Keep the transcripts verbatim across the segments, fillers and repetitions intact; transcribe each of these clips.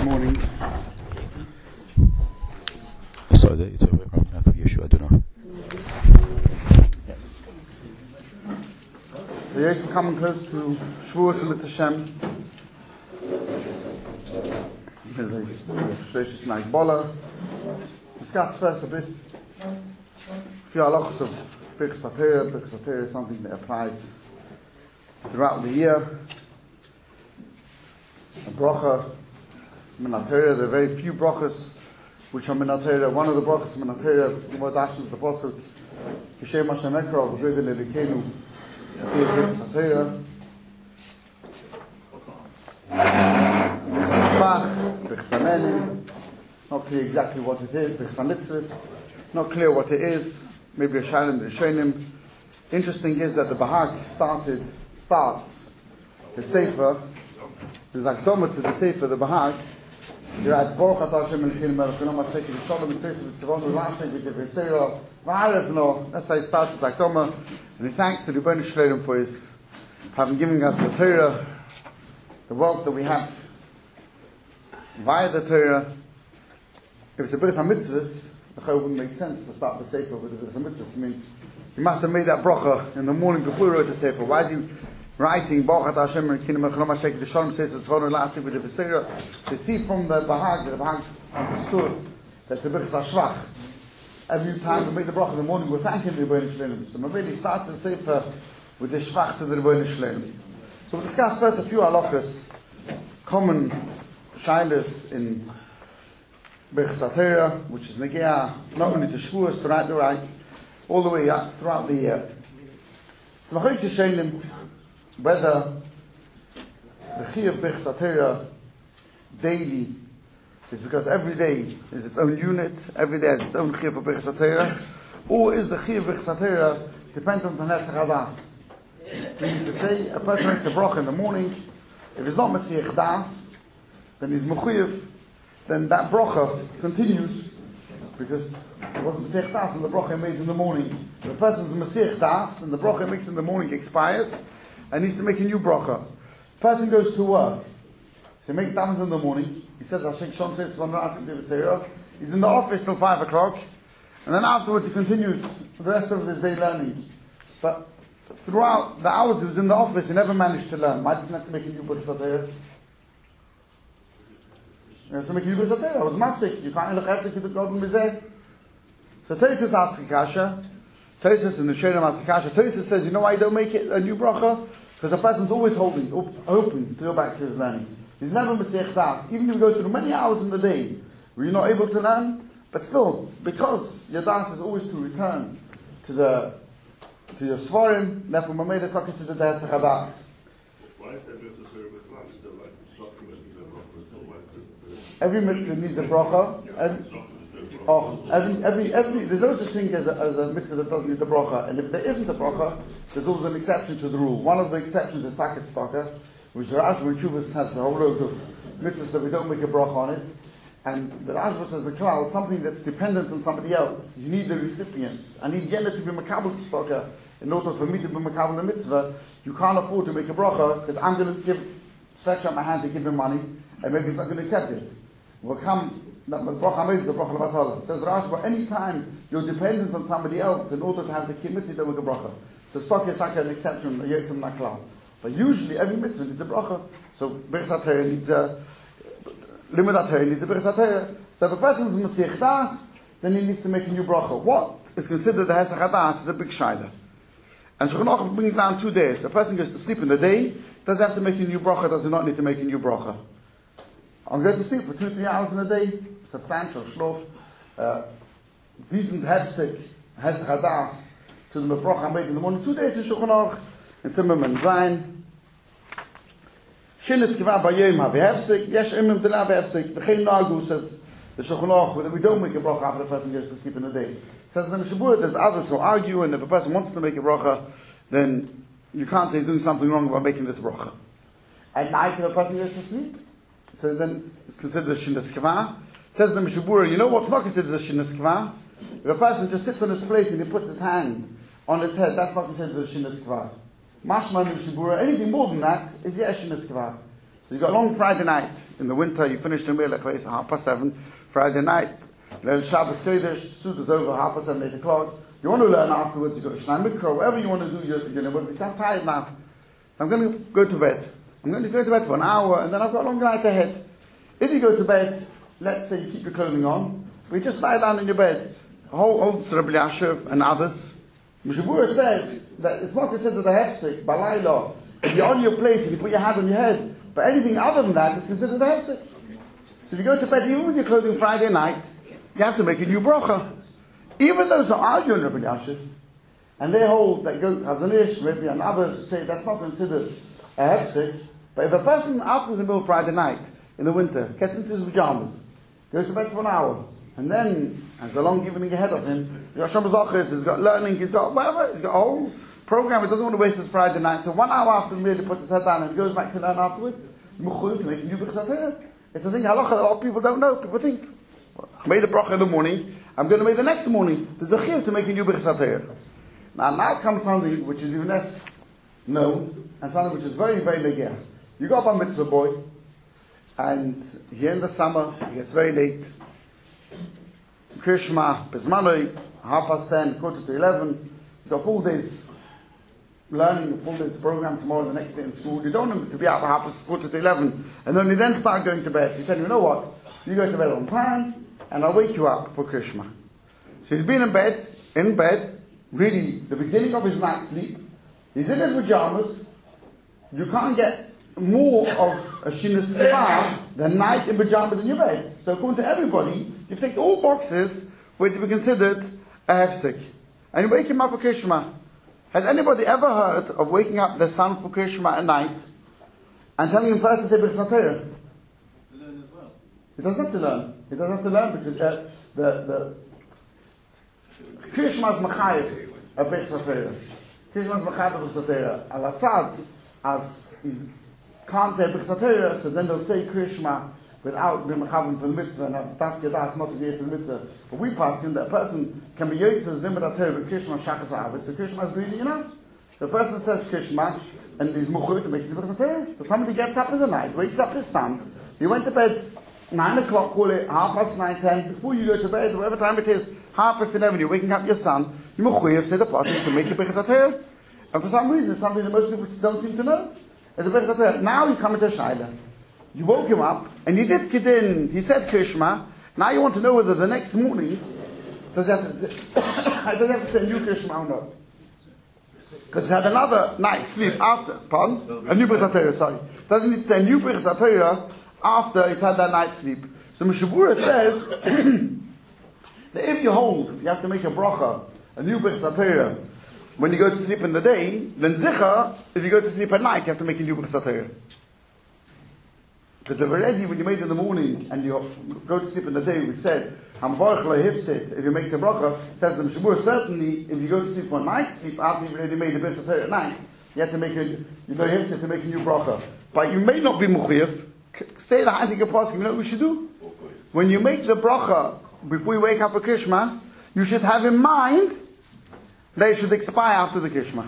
morning. So that it's a Yeshua, I don't know. We are coming close to Shavuos with Hashem. There's a Shloshis Nagbola. Discuss first a bit. Few halachos of Birchas HaTorah. Birchas HaTorah is something that applies throughout the year. A bracha, Min HaTorah. There are very few brachas which are Min HaTorah. One of the brachas Min HaTorah, Gemara dashes the pasuk, Kishem Hashem Ekra, V'Gudel Elikenu, Birchas HaTorah. Birchas HaNenim. Not clear exactly what it is. Birchas HaMitzvos. Not clear what it is. Maybe a Shalom Rishonim. Interesting is that the Bahag started, starts the Sefer. There's Akdoma to the Sefer, the Bahag. You're at Baruch Atah Hashem Elokeinu melech haolam ha'shekel v'shalom v'tzeis v'tzivonu v'lasek v'tevesera v'arevno. That's how it starts, it's Akdoma. And he thanks to the Rebbeinu Shalom for his having given us the Torah, the wealth that we have via the Torah. If it's a Birchas HaMitzvos, the Chayil wouldn't make sense to start the Sefer with the Birchas HaMitzvos. I mean, he must have made that bracha in the morning before he wrote the Sefer. Why is he writing Baruch Atah Hashem Elokeinu melech haolam ha'shekel v'shalom v'tzeis v'tzivonu v'lasek v'tevesera? So see from the Bahag, the Bahag understood that's the Birchas HaShvach. Every time we make the bracha in the morning, we're thanking the Rebbeinu Shalom. So Mabili starts the Sefer with the Shvach to the Rebbeinu Shalom. So we'll discuss first a few halachas, common shilas in Birchas HaTorah, which is Negea, not only to Shavuos, throughout the right, all the way up throughout the year. So Machayis Yishenim, whether the Chi of Birchas HaTorah daily is because every day is its own unit, every day has its own Chi of Birchas HaTorah, or is the Chi of Birchas HaTorah dependent on Nesach Hadas? Meaning to say, a person makes a bracha in the morning, if it's not Mesiach Das, then he's Mechuyev, then that bracha continues, because it wasn't Mesiach Das and the bracha he made in the morning. If a person's Mesiach Das and the bracha he makes in the morning expires, and needs to make a new bracha. Person goes to work. So he makes damns in the morning. He says, Hashem Shalom says, he's in the office till five o'clock, and then afterwards he continues for the rest of his day learning. But throughout the hours he was in the office, he never managed to learn. Why doesn't he have to make a new Birchas HaTorah? You have to make a new Birchas HaTorah. I was masik. You can't look at it, you don't go to So Tosfos asks Kasha. Tosfos in the Shem asks Kasha. Tosfos says, you know why you don't make it a new bracha? Because the person's always holding, op- open to go back to his learning. He's never Mesiach Das. Even if you go through many hours in the day where you're not able to learn, but still, because your Das is always to return to the to your Svarim, therefore Mameda is not considered the Hesach HaDas. Why is that Birchas HaTorah with class? Is there like instruction that needs a bracha? Every mitzvah needs a bracha. Every, oh, every, every, every, there's no such thing as a, as a mitzvah that doesn't need a bracha. And if there isn't a bracha, there's always an exception to the rule. One of the exceptions is Sakat Saka, which the Rashba Chuvas has a whole load of mitzvahs that we don't make a bracha on it. And the Rashba says a klal, something that's dependent on somebody else. You need the recipient. I need Yena to be Makabal Saka in order for me to be Makabal the mitzvah. You can't afford to make a bracha because I'm going to give, stretch out my hand to give him money, and maybe he's not going to accept it. Will come. The bracha is the bracha levatala. It says Rashba, any time you're dependent on somebody else in order to have the kibbutz, you don't make a bracha. So Saka is like an exception, a yotzim naklal. But usually every mitzvah needs a bracha. So Birchas HaTorah needs a Limud HaTorah needs a Birchas HaTorah. So if a person is Mesiach Das, then he needs to make a new bracha. What is considered the Hesach HaDas is a big shaila. And Shulchan Aruch brings it down two days. A person goes to sleep in the day, does he have to make a new bracha, does he not need to make a new bracha? I'm going to sleep for two, three hours in a day, substantial shlof, uh, decent hefsek, Hesach HaDas, to the bracha I make in the morning, two days in Shulchan Aruch, in Zimmerman Zayin. Shinnis Kiva Bayom have hefsek, Yesh Imim Dela hefsek, V'chein Nagu says the Shulchan Aruch, that we don't make a bracha after the person goes to sleep in the day. Says the Mishabura, there's others who argue, and if a person wants to make a bracha, then you can't say he's doing something wrong by making this bracha. At night, if a person goes to sleep, so then it's considered a Shinnis Kiva. Says the Mishabura, you know what's not considered a Shinnis Kiva? If a person just sits on his place and he puts his hand on his head, that's not considered a Shinnis Kiva. Mashma Mishabura, anything more than that is Yesh Shinnis Kiva. So So you got a long Friday night. In the winter, you finish the meal at half past seven. Friday night, Leil Shabbos Kodesh, Suda's over, half past seven, eight o'clock. You want to learn afterwards, you go to Shnai Mikra, whatever you want to do, you're, you're going to be I'm tired now. So I'm going to go to bed. I'm going to go to bed for an hour, and then I've got a long night ahead. If you go to bed, let's say you keep your clothing on, but you just lie down in your bed. Whole old Rabbi Yashiv and others. Mishabura says that it's not considered a hefsek, balayla. If you're on your place, if you put your hand on your head, but anything other than that is considered a hefsek. So if you go to bed, even with your clothing Friday night, you have to make a new bracha. Even those who argue in Rabbi Yashiv, and they hold that go Hazanish, Rabbi and others say that's not considered a hefsek. But if a person after the meal Friday night in the winter gets into his pajamas, goes to bed for an hour, and then has a long evening ahead of him, he's got Shabbat, he's got learning, he's got whatever, he's got a whole program. He doesn't want to waste his Friday night. So one hour after the meal, he puts his head down and goes back to learn afterwards. To make a new bracha. It's a thing halacha that a lot of people don't know. People think, well, I made the bracha in the morning, I'm going to make the next morning. There's a chiyuv to make a new bracha. Now, now comes something which is even less known, and something which is very, very negir. You got up a mitzvah boy, and here in the summer, it gets very late. Krishma, Bismanoi, half past ten, quarter to eleven. You've got full days learning, a full day's program tomorrow, the next day in school. You don't want to be out for half past quarter to eleven, and then you then start going to bed. You tell him, you know what? You go to bed on time, and I'll wake you up for Krishma. So he's been in bed, in bed, really the beginning of his night's sleep. He's in his pajamas. You can't get more of a Shinas Sivah than night in pajamas in your bed. So according to everybody, you take all boxes which be considered a hefsek. And you wake him up for Krishma. Has anybody ever heard of waking up the son for Krishma at night and telling him first to say Birchas HaTorah? To learn as well. He doesn't have to learn. He doesn't have to learn because uh, the the Krishma is Machayev of Birchas HaTorah. Krishma is Machayev of Birchas HaTorah. Al-Atzad, as he's can't say Birchas HaTorah, so then they'll say Krishma without being Mechavan for the mitzvah, and Taf Kedas not to be the mitzvah. But we pass in that person can be Yotzah Zimmer HaTorah with Krishma Shakas HaAvis, so Krishma is really enough. The person says Krishma, and he's Muchur to make his Birchas HaTorah. So somebody gets up in the night, wakes up his son, he went to bed nine o'clock, call it half past nine, ten, before you go to bed, whatever time it is, half past eleven, you're waking up your son, you Muchur say the person to make your Birchas HaTorah. And for some reason, it's something that most people don't seem to know. It's a Birchas HaTorah. Now you come into Shaila. You woke him up, and you did Kedin, he said Krishma. Now you want to know whether the next morning, does he have to say, does he have to say a new Krishma or not? Because he had another night's sleep after, pardon? A new Birchas HaTorah, sorry. Doesn't need to say a new Birchas HaTorah after he's had that night's sleep. So Mishabura says, that if you hold, you have to make a bracha, a new Birchas HaTorah, when you go to sleep in the day, then zicha, if you go to sleep at night, you have to make a new Birchas HaTorah. Because already when you made it in the morning and you go to sleep in the day, we said, Hamvarch lo hifsit, if you make the bracha, says the Mishabur, certainly if you go to sleep for a night's sleep after you've already made the Birchas HaTorah at night, you have to make a, you know, hifsit to make a new bracha. But you may not be mukhiyaf. Say the Handik Apostle, you know what we should do? When you make the bracha before you wake up for Krishma, you should have in mind they should expire after the Krishma.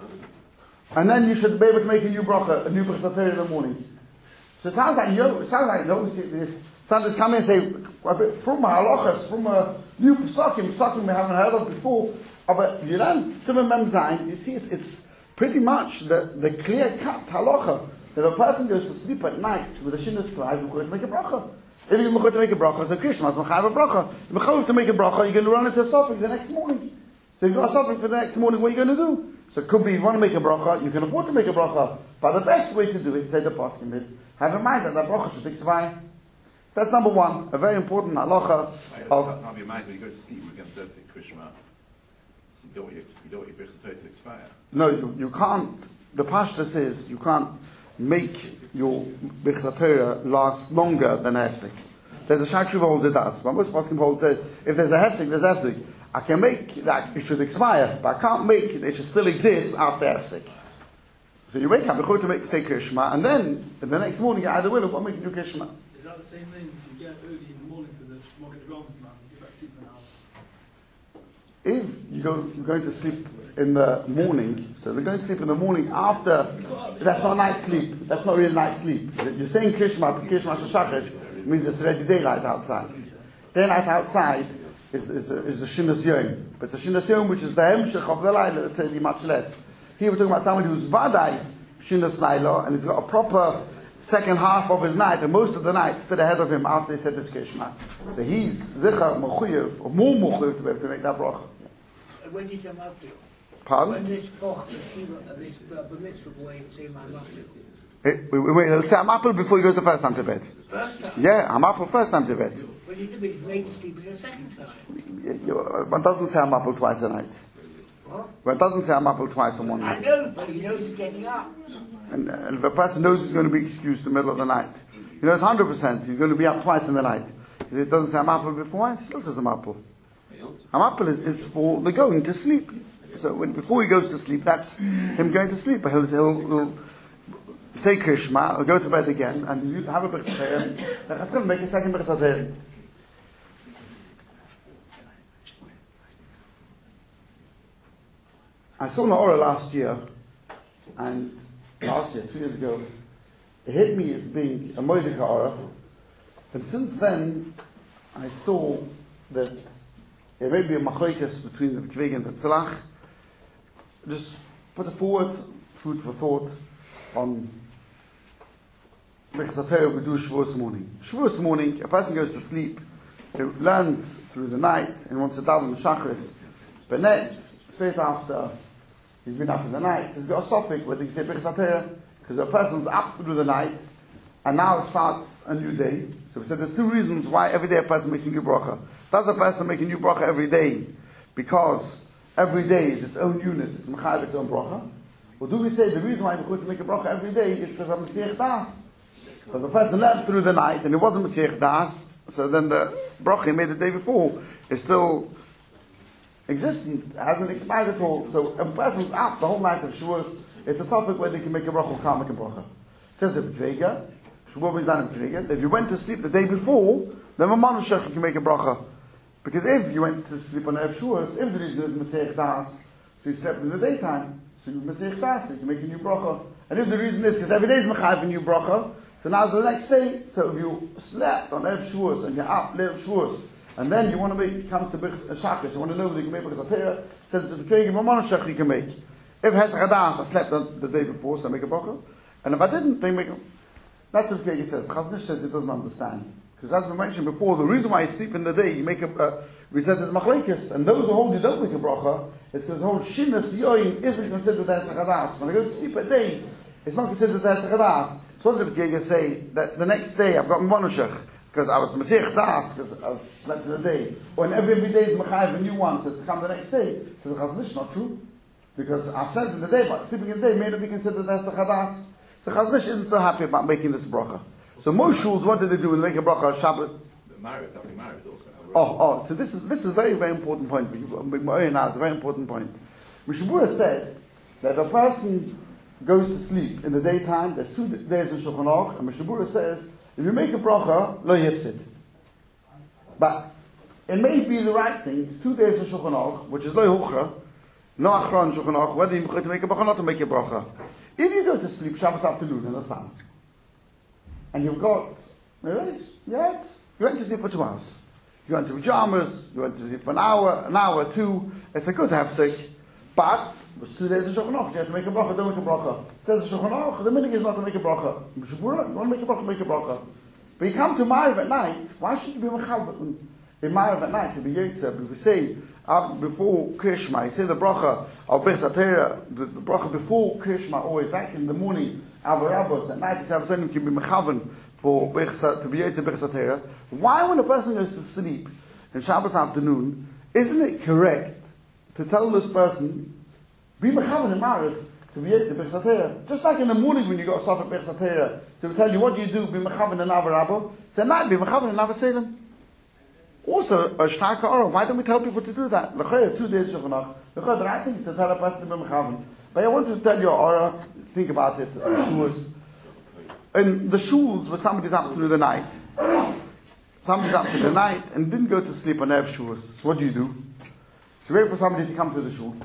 And then you should be able to make a new bracha, a new Birchas HaTorah in the morning. So it sounds like you it sounds like you know, this Sundays come in and say, from my halachas, from a new Pesakim, Pesakim we haven't heard of before, but you learn Simon Mem Zayin, you see it's, it's pretty much the, the clear-cut halacha that a person goes to sleep at night with a shinnas cries and to make a bracha. If you're going to make a bracha, so Krishma, so have a bracha. If you're going to make a bracha, you're going to run into a suffix the next morning. So you've got a suffix for the next morning, what are you going to do? So it could be you want to make a bracha, you can afford to make a bracha, but the best way to do it, say the paskim, is have in mind that the bracha should expire. So that's number one, a very important halacha of... Have your mind when you go to sleep, we're going to say Krishma. You don't want your, you don't want your Birchas HaTorah to expire. No, you, you can't, the Pashta says you can't make your Birchas HaTorah last longer than a hefsek. There's a Shachshuva holds it does, but most paskim holds it, if there's a hefsek, there's a hefsek. I can make that it should expire, but I can't make it, it should still exist after hefsek. So you wake up, you're to make say Krishma, and then in the next morning you either will or won't make you do Krishma. Is that the same thing if you get early in the morning for the market the Romans man, you get back to sleep an hour? if you go, you're going to sleep in the morning, so they're going to sleep in the morning after, that's not night sleep, that's not really night sleep. You're saying Krishma, Krishma Shachris means it's already daylight outside. Daylight outside is, is, is the Shinas Yom, but it's the Shinas Yom which is the Hemshech of the Laila, let's say much less. Here we're talking about somebody who's Vadai Shinas Laila, and he's got a proper second half of his night, and most of the night stood ahead of him after he said this Krishma. So he's Zichar Mechuyev, or more Mechuyev to be able to make that bracha. When did you come up to? Pardon? When this book, this mitzvah boy say my mouth. Wait, wait, wait, he'll say Hamapel before he goes the first time to bed. First time? Yeah, Hamapel first time to bed. When you do it, make sleep the second time. You- you- One doesn't say Hamapel twice a night. What? One doesn't say Hamapel twice in one I night. know, but he knows he's getting up. And, and if a person knows he's going to be excused in the middle of the night, he knows one hundred percent he's going to be up twice in the night. If it doesn't say Hamapel before, it still says Hamapel. Hamapel is, is for the going to sleep. So when, before he goes to sleep, that's him going to sleep. He'll, he'll, he'll say Krishma, he'll go to bed again, and you have a Bechsatayim. That's going to make a second Bechsatayim. I saw Naora last year, and last year, two years ago, it hit me as being a Moedika Aura, and since then, I saw that there may be a machlokes between the Kvig and the Tzlach. Just put it forward, food for thought, on Bechsatayim we do Shavuos morning. Shavuos morning, a person goes to sleep, he learns through the night, and wants to daven the Shachris, but next, straight after, he's been up in the night. So he's got a suffix where they say Bechsatayim, because a person's up through the night, and now it starts a new day. So we said there's two reasons why every day a person makes a new bracha. Does a person make a new bracha every day because every day is its own unit, it's mechayev its own bracha? Or do we say the reason why we're going to make a bracha every day is because of Mesiach Das? Because the person left through the night and it wasn't Mesiach Das, so then the bracha he made the day before is still existent, hasn't expired at all. So a person's up the whole night of Shavuos, it's a topic where they can make a bracha or can't make a bracha. Says the B'Kvega, Shavuos is done in B'Kvega, if you went to sleep the day before, then a Manushach you can make a bracha. Because if you went to sleep on Erev Shavuos, if the reason is Mesiach Das, so you slept in the daytime, so you Mesiach Das, so you can make a new bracha. And if the reason is because every day is Mechayev a new bracha, so now's the next day, so if you slept on Erev Shavuos and you're up Erev Shavuos, and then you want to make, comes to Shachris, you want to know whether you can make Bechsatayim, says to the King, a Manushach you can make. If Hesach Das, I slept on the day before, so I make a bracha. And if I didn't, they make a... That's what Kegi says. Chaznish says he doesn't understand. Because as we mentioned before, the reason why you sleep in the day, you make a... Uh, we said there's machlekes, and those who hold you don't make a bracha, it's because the whole Shinas Yoyin isn't considered Hesach Das. When I go to sleep at day, it's not considered Hesach Das. So what does the Kegi say? That the next day I've got Monoshach, because I was Mesiach Das, because I slept in the day. Or in every, every day is Mechayev a new one, so it's come the next day. So the Chaznish not true. Because I slept in the day, but sleeping in the day may not be considered Hesach Das. So Chaznish isn't so happy about making this bracha. So most shuls, what did they do when they make a bracha on Shabbat? The marriage, I think marriage also. Oh, oh, so this is this is a very, very important point. Now it's a very important point. Mishabura said that if a person goes to sleep in the daytime, there's two days in Shulchan Aruch, and Mishabura says, if you make a bracha, lo yifsid. But it may be the right thing, it's two days in Shulchan Aruch, which is lo huchra, no achron Shulchan Aruch, whether you're going to make a bracha or not to make a bracha. If you go to sleep Shabbat afternoon in the sun, and you've got, yes, yes, you went to sleep for two hours. You went to pajamas, you went to sleep for an hour, an hour, two. It's a good to have sick, but it was two days of Shulchan Aruch. You have to make a bracha, don't make a bracha. It says Shulchan Aruch, the minhag is not to make a bracha. You want to make a bracha, make a bracha. But you come to Ma'ariv at night, why should you be mechalva in Ma'ariv at night to be Yitzhak? We say, uh, before Krishma, you say the bracha of Bechsatayim, the, the bracha before Krishma, always, like in the morning, Avarabos, at night, the Savasayim can be mechavan for Bechsat, to be Yitzhak Bechsatayim. Why, when a person goes to sleep in Shabbat afternoon, isn't it correct to tell this person, be mechavan in Ma'ariv, to be Yitzhak Bechsatayim? Just like in the morning when you got a Safek Bechsatayim, to tell you what do you do, be mechavan in Avarabos, so at night, be mechavan in Avaselim. Also, a Shtaka Ora, why don't we tell people to do that? L'chayah, two days Shulchan Aruch. L'chayah, the right thing is to tell a person to be mechavan. But I want to tell you, Ora, think about it, shuls. In the shuls, where somebody's up through the night, somebody's up through the night and didn't go to sleep on Erev Shavuos. So what do you do? So you wait for somebody to come to the shul,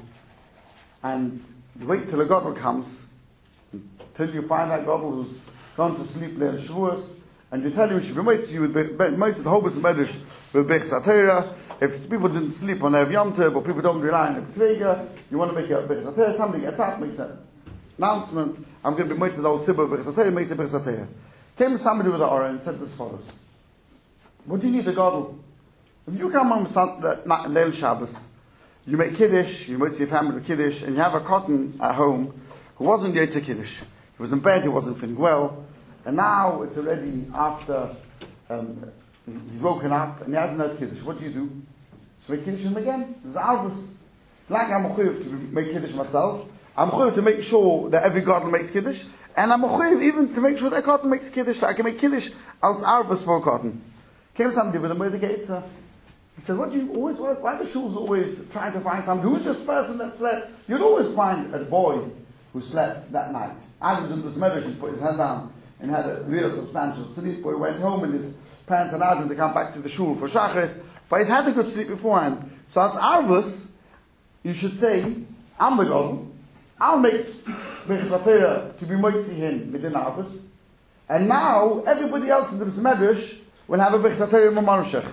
and you wait till a gadol comes, until you find that gadol who's gone to sleep there in Shavuos, and you tell him, you should be made to you with the Hobus Medish with Bech Satera. If people didn't sleep on Erev Yom Tov, or people don't rely on the Kvega, you want to make a Bech Satera, somebody gets up, makes an announcement, I'm going to be made to the old Tzibur Bech Satera, makes a Bech Satera. Came somebody with the Aura and said as follows: what do you need a gadol? If you come on Leil Shabbos, you make Kiddush, you make your family with Kiddush, and you have a cotton at home who wasn't yet to Kiddush. He was in bed, he wasn't feeling well, and now it's already after um, he's woken up and he hasn't had Kiddush. What do you do? So make Kiddush him again. There's Alvis. Like I'm mechuyev to make Kiddush myself, I'm mechuyev to make sure that every garden makes Kiddush, and I'm mechuyev even to make sure that cotton makes Kiddush, so I can make Kiddush als Alvis for cotton. Came somebody with a Moed Geitzer. He said, what do you always, why, why the shul's always trying to find somebody? Who's this person that slept? You'd always find a boy who slept that night. I was in this medrash and put his head down and had a real substantial sleep. Boy went home and his parents allowed him to come back to the shul for Shacharis, but he's had a good sleep beforehand. So as Arvus, you should say, I'm the Gadol. I'll make Bechzatera to be moitzi him within Arvus. And now, everybody else in the medrash will have a Bechzatera Mamarshach.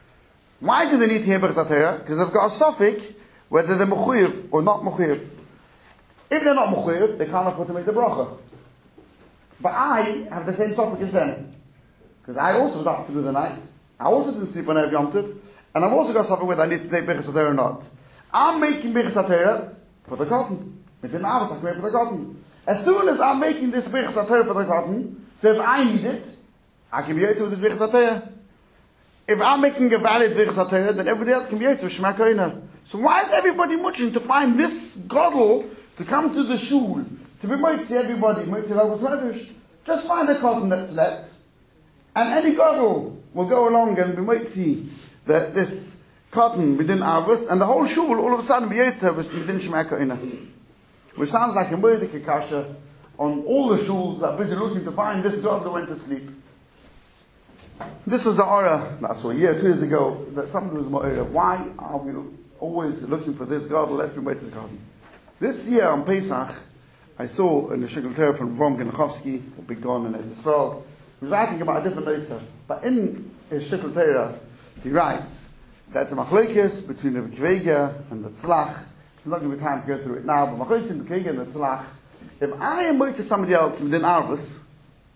Why do they need to hear Bechzatera? Because they've got a suffix whether they're mechuyev or not mechuyev. If they're not mechuyev, they can't afford to make the bracha. But I have the same suffix as them. Because I also was up through the night. I also didn't sleep on Erev Yom Tov. And I've also got suffix whether I need to take Bechzatera or not. I'm making Bechzatera for the cotton. Within hours I can make for the cotton. As soon as I'm making this Bechzatera for the cotton, so if I need it, I can be able to with this Bechzatera. If I'm making a valid Bechzatera, then everybody else can be able to Shema Koina. So why is everybody muching to find this gadol to come to the shul, to be might see everybody, might see Lavos Medrash? Just find a cotton that slept, and any gadol will go along and we might see that this cotton within Avos, and the whole shul will all of a sudden be Yitzhak within Shema Koina. Which sounds like a Moedik Kasha on all the shuls that are busy looking to find this gadol that went to sleep. This was the aura, that's a year, two years ago, that somebody was more area. Why are we always looking for this gadol? Let's be waiting for garden. This year on Pesach, I saw in the Shikl Torah from Rom Genachowski, who been gone in Israel, he was writing about a different Eisa. But in his Shikl Torah, he writes that the machlokes between the Kvega and the Tzlach, it's not going to be time to go through it now, but machlokes between the Kvega and the Tzlach, if I am waiting to somebody else within Arvus,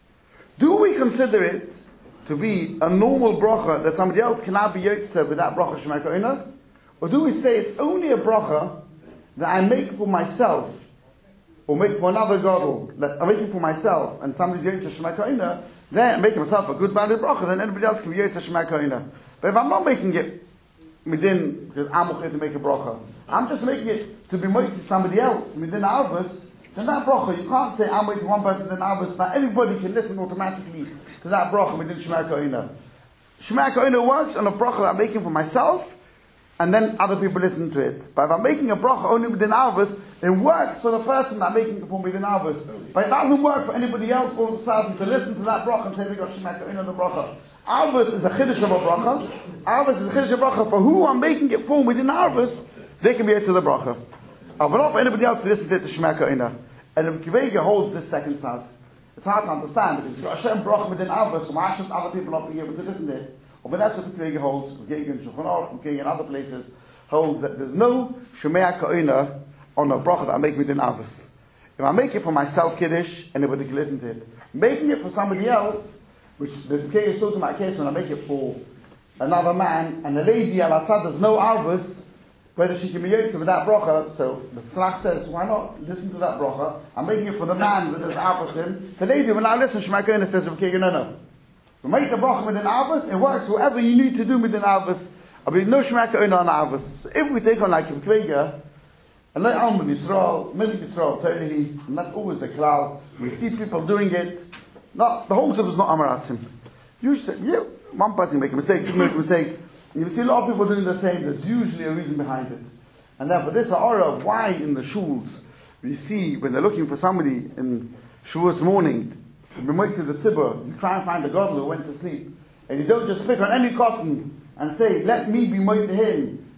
do we consider it to be a normal bracha that somebody else cannot be yotze with that bracha Shema Koina? Or do we say it's only a bracha that I make for myself, or make for another gadol, that I'm making for myself, and somebody's yotze Shema Koina, then I'm making myself a good valid bracha, then anybody else can be yotze Shema Koina. But if I'm not making it within, because I'm okay to make a bracha, I'm just making it to be moitzi somebody else within Arvus, then that bracha, you can't say I'm moitzi one person within Arvus, now everybody can listen automatically to that bracha within Shema Koina. Shema Koina works on a bracha that I'm making for myself, and then other people listen to it. But if I'm making a bracha only within Arvus, it works for the person that I'm making it for within Arvus. But it doesn't work for anybody else all of a sudden to listen to that bracha and say they got Shema Koina the bracha. Arvus is a chiddush of a bracha. Arvus is a chiddush of a bracha. For who I'm making it for within Arvus, they can be able to the bracha. But not for anybody else to listen to it to Shema Koina. And if Kvega holds this second side, it's hard to understand because you've got Hashem bracha within Arvus, so why should other people not be able to listen to it? But that's what the Kvega holds. Kvega in Shulchan Aruch, Kvega in other places holds that there's no Shema Koina on a bracha that I make within Arvus. If I make it for myself Kiddush, anybody can listen to it. Making it for somebody else, which the Kvega is talking about a case when I make it for another man, and the lady al Assad there's no Arvus, whether she can be yotze with that bracha, so the Tzlach says, why not listen to that bracha? I'm making it for the man that there's Arvus in. The lady will now listen, Shema Koina says, okay, no, no. We make the bracha within Arvus, it works whatever you need to do within Arvus. I mean, no Shema Koina on Arvus. If we take on like in Kvega, and like Alman Yisrael, Milik Yisrael, totally, and that's always the klal. We see people doing it. Not, the whole stuff is not Amaratzim. You say, yeah, one person make a mistake, you make a mistake. You see a lot of people doing the same, there's usually a reason behind it. And therefore this aura of why in the shuls we see when they're looking for somebody in Shavuos morning, to be moitzi the tzibur, you try and find a gadol who went to sleep. And you don't just pick on any cotton and say, let me be moitzi him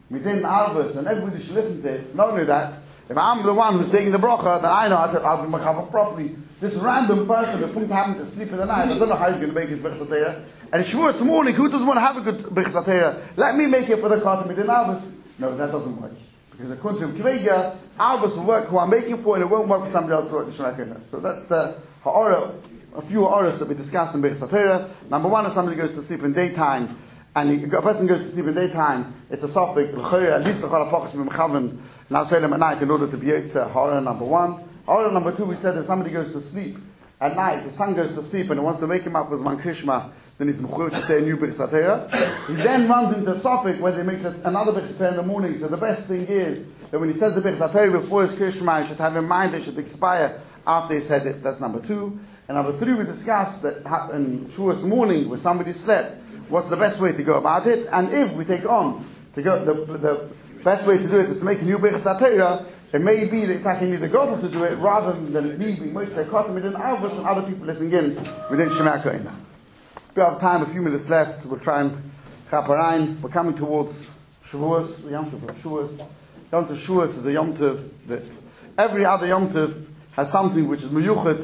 within Arvus, and everybody should listen to it. Not only that, if I'm the one who's taking the bracha, then I know how to, I'll be mechaber properly. This random person who happened to sleep in the night, I don't know how he's going to make his Birchas HaTorah. And Shavuos this morning, who doesn't want to have a good Birchas HaTorah? Let me make it for the Katan within Arvus. No, that doesn't work. Because according to Kvega, Arvus will work who I'm making for, and it won't work for somebody else. So that's the ha'orah, a few ha'orahs that we discussed in Birchas HaTorah. Number one is somebody goes to sleep in daytime, and a person goes to sleep in daytime, it's a suffix, at least the Chalapochas B'Mechavan, now say them at night in order to be Yitzah, ha'orah number one. Ha'orah number two, we said if somebody goes to sleep at night, the son goes to sleep, and he wants to wake him up with Zman Krishma, then he's mechuyev to say a new Birchas HaTorah. He then runs into a suffix where he makes another Birchas HaTorah in the morning. So the best thing is that when he says the Birchas HaTorah before his Krishma, he should have in mind it should expire after he said it. That's number two. And number three, we discussed that in Shavuos morning, when somebody slept, what's the best way to go about it? And if we take on to go, the, the best way to do it is to make a new Birchas HaTorah. It may be that attacking need the God to do it rather than me being Motzei Kotam within Arvus and other people listening in within Shema Koina. We have time, a few minutes left. We'll try and chaparein. We're coming towards Shavuos, the Yom Tov of Shavuos. Yom Tov Shavuos is a Yom Tov that every other Yom Tov has something which is meyuchet.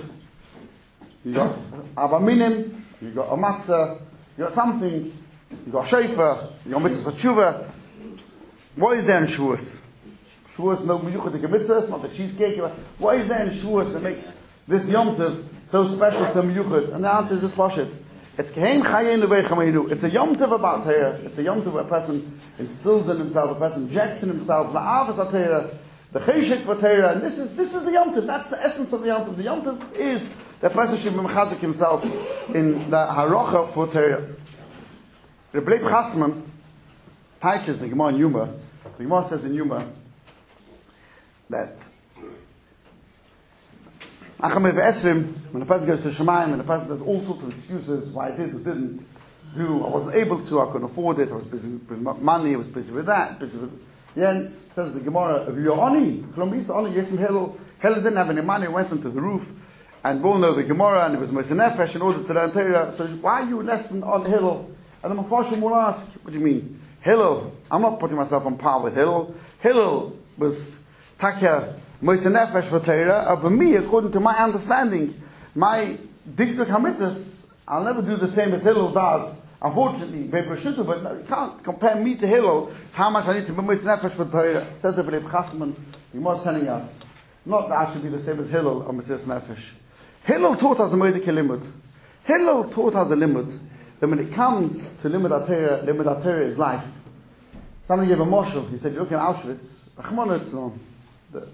You got Abaminim, you got a matzah, you got something, you got shofar, you got mitzvah tshuva. What is there in Shavuos? Shavuos no meyuchet the mitzvahs, not the cheesecake. What is there in Shavuos that makes this Yom Tov so special, so meyuchet? And the answer is just pashut. It's Kehem Chayin Levei Chamayinu. It's a Yom Tov about Torah. It's a Yom Tov where a person instills in himself, a person injects in himself the Avos HaTorah, the Cheshek for Torah. And this is this is the Yom Tov. That's the essence of the Yom Tov. The Yom Tov is the person should be mechazik himself in the Harocha for Torah. The Bleit Chasman teaches the Gemara in Yuma. The Gemara says in Yuma that Acham Esrim, when a person goes to Shemayim and a person says all sorts of excuses why I did or didn't do, I wasn't able to, I couldn't afford it, I was busy with money, I was busy with that, busy with Jens, says the Gemara, you're oni, Columbus, oni, Yesim Hillel, Hillel didn't have any money, went onto the roof, and we all know the Gemara, and it was Moshe Nefesh in order to learn Torah, so why are you less than on Hillel? And the Mephoshim will ask, what do you mean? Hillel, I'm not putting myself on par with Hillel. Hillel was Takya, Moshe Nefesh for Torah, but me, according to my understanding, my Dikduk HaMitzvahs, I'll never do the same as Hillel does. Unfortunately, maybe I should do, but no, you can't compare me to Hillel, how much I need to be Moshe Nefesh for Torah. Says the Bleit Chasman, the Gemara is telling us, not that I should be the same as Hillel or Moshe Nefesh. Hillel taught us a Moedek Limud. Hillel taught us a limud, that when it comes to Limud HaTorah, Limud HaTorah is life. Somebody gave a moshel, he said, you look in Auschwitz, Rachmana litzlan, the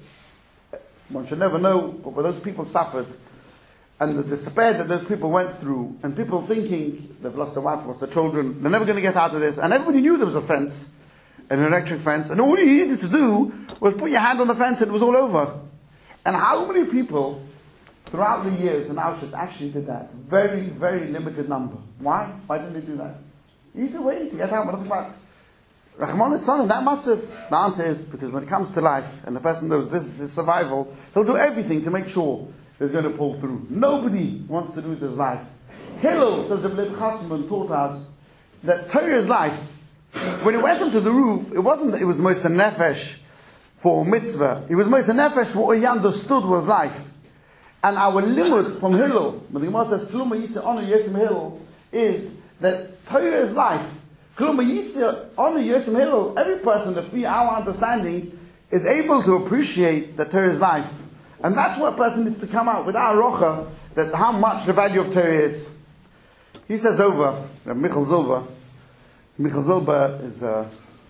one should never know what those people suffered and the despair that those people went through, and people thinking they've lost their wife, lost their children, they're never going to get out of this, and everybody knew there was a fence, an electric fence, and all you needed to do was put your hand on the fence and it was all over. And how many people throughout the years in Auschwitz actually did that? Very, very limited number. Why? Why didn't they do that? Easy way to get out, but about Rahman is son, that matzav. The answer is because when it comes to life and the person knows this is his survival, he'll do everything to make sure he's going to pull through. Nobody wants to lose his life. Hillel, says the Bleit Chasman, taught us that Torah is life. When he went onto the roof, it wasn't that it was Moshe Nefesh for mitzvah. It was Moshe Nefesh for what he understood was life. And our limud from Hillel, when the Gemara says Kluma Yisa Honor Yesim Hillel, is that Torah is life. Kluma Yisa Honor Yesim Hillel, every person that via our understanding is able to appreciate that Torah is life. And that's what a person needs to come out with our rocha, that how much the value of Torah is. He says over, Michal Zilber, Michal Zilber is a,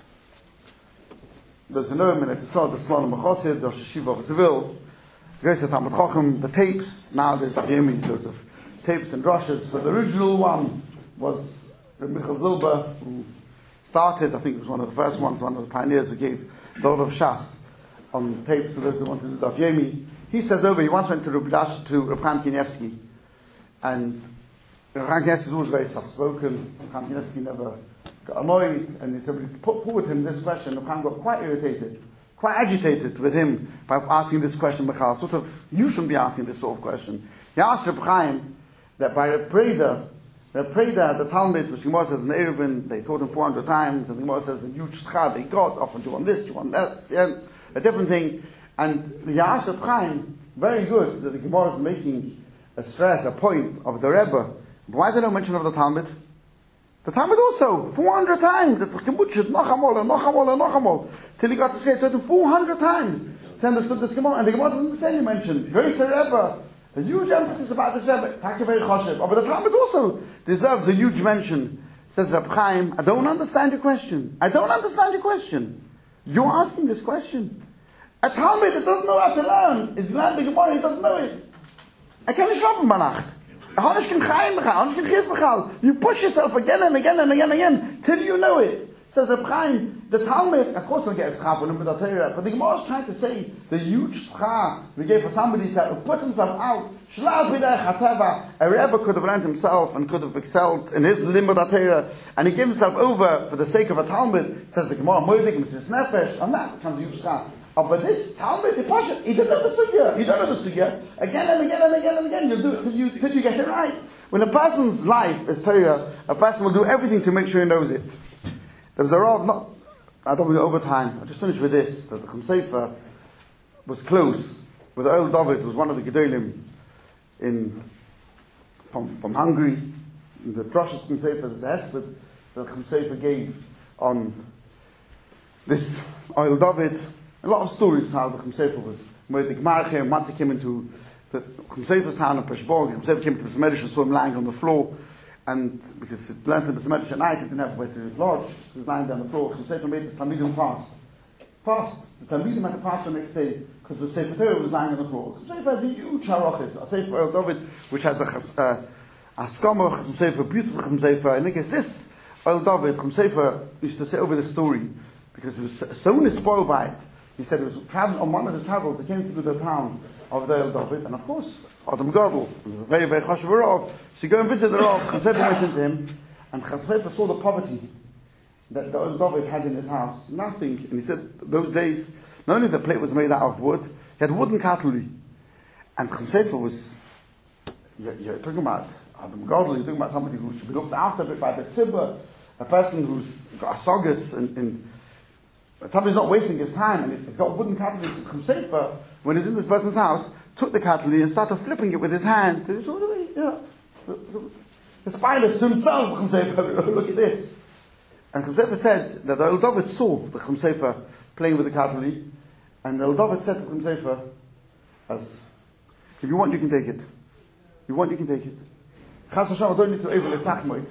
there's a name in it, it's called the Slonim Mechosid, the Shiva of Seville, goes to Talmud Chochem, the tapes, now there's the Yemi, sort of tapes and drushes, but the original one was Michal Zilber, who started, I think it was one of the first ones, one of the pioneers who gave the lot of Shas on tapes to those who wanted to do Daf Yomi. He says over, he once went to Reb to Reb Chaim Kanievsky, and Reb Chaim Kanievsky is always very soft-spoken. Reb Chaim Kanievsky never got annoyed, and he said, we put forward him this question. Reb Chaim got quite irritated, quite agitated with him by asking this question, Michal. Sort of, you shouldn't be asking this sort of question. He asked Reb Chaim that by a prayer They prayed that the Talmud, which the Gemara says in the Eruvin, they taught him four hundred times, and the Gemara says the huge schar they got, often you want this, you want that, yeah, a different thing. And the Ya'ash of Chaim, very good that the Gemara is making a stress, a point of the Rebbe. But why is there no mention of the Talmud? The Talmud also, four hundred times, it's a kibbutz, Nochamol, and Nochamol, and Nochamol, till he got to say it four hundred times to understand this Gemara. And the Gemara doesn't say any mention. Very Rebbe. A huge emphasis about this Rebbe. Very choshev. But the Talmud also deserves a huge mention. Says Reb Chaim, I don't understand your question. I don't understand your question. You're asking this question. A Talmud that doesn't know how to learn is learning the Gemara, he doesn't know it. I can't schlafen by Nacht. You push yourself again and again and again and again till you know it. Says Reb Chaim, the Talmud, of course we'll get a schar for him, but the Gemara is trying to say the huge schar we gave for somebody who put himself out. A Rebbe could have learned himself and could have excelled in his limud Torah, and he gave himself over for the sake of a Talmud. Says the Gemara, Moedik, Mitzvahs Nefesh, and that becomes a huge schar. Oh, but this Talmud, he push it. He didn't know the sugya. You don't know the sugya. Again and again and again and again, you'll do it till you, till you get it right. When a person's life is Torah, a person will do everything to make sure he knows it. There's a Rav, not, I don't want to go over time. I'll just finish with this, that the Chum Sefer was close with Earl David, who was one of the Gedolim in, from, from Hungary. The Drash's Chum Sefer, there's a hesped that the Chum Sefer gave on this Earl David. A lot of stories how the Chum Sefer was, where the Gemara came, once he came into the Chum Sefer's town in Peshborg, the Chum Sefer came to the Besmedish and saw him lying on the floor. And because he learned in the Besmedish at night, he didn't have a way to lodge, so he was lying down on the floor. Chum Sefer made the Talmidim fast. Fast. The Talmidim had to fast the next day because the Sefer Torah was lying on the floor. Chum Sefer had a huge harachis, a Sefer El David, which has a uh, a skama, Chum Sefer, beautiful Chum Sefer. And I guess this El David, Chum Sefer used to say over the story because he was so spoiled by it. He said he was traveling on one of his travels. He came through the town of the El David, and of course, Adam Gadol was a very, very chashuv Rav. So he go and visit the Rav. Chum Sefer went into him, and Chum Sefer saw the poverty that the El David had in his house. Nothing. And he said, those days, not only the plate was made out of wood, he had wooden cutlery. And Chum Sefer was, you're, you're talking about Adam Gadol, you're talking about somebody who should be looked after by the tzibur, a person who's got a sogus and, and somebody's not wasting his time, and he's got wooden cutlery. Chum Sefer, when he's in this person's house, took the cutlery and started flipping it with his hand. So, you know, the, the, the spineless to himself, Chum Sefer, look at this. And Chum Sefer said that the El David saw the Chum Sefer playing with the cutlery, and the El David said to Chum Sefer, as, if you want, you can take it. If you want, you can take it. Chas Hashem, I don't need to over the Sachmoid.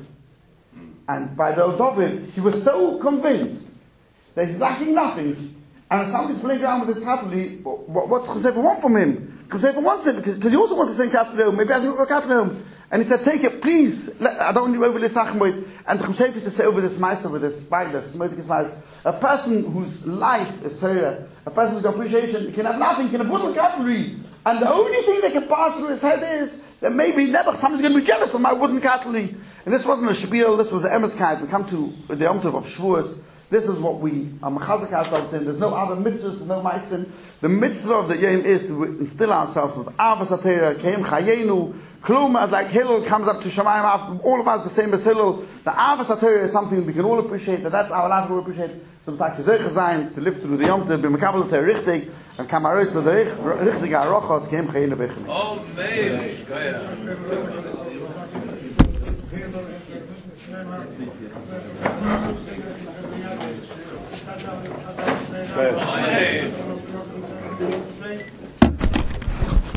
And by the El David, he was so convinced that he's lacking nothing, and if somebody's playing around with his cutlery, what, what Chum Sefer want from him? Chum Sefer wants it, because, because he also wants the same cutlery home. Maybe he hasn't got a cutlery home. And he said, take it, please. Let, I don't want you over this Achmoid. And Chum Sefer used to say over this mice, over this spider, a person whose life is Torah, a person whose appreciation, he can have nothing, he can have wooden cutlery. And the only thing that can pass through his head is that maybe never somebody's going to be jealous of my wooden cutlery. And this wasn't a spiel, this was an emeskite. We come to the Yom Tov of Shavuos. This is what we are mechazik ourselves in. There's no other mitzvahs, there's no meisin. The mitzvah of the Yom is to instill ourselves with Avas HaTorah, Keim Chayenu, Klum, as like Hillel comes up to Shemayim after, all of us the same as Hillel. The Avas HaTorah is something we can all appreciate, that that's our life we appreciate. So we'll take Zeich to live through the Yom Tov, be Mekabel Torah richtig, and Kamaros with the richtige Arochos, Keim Chayenu Bechim. Amen.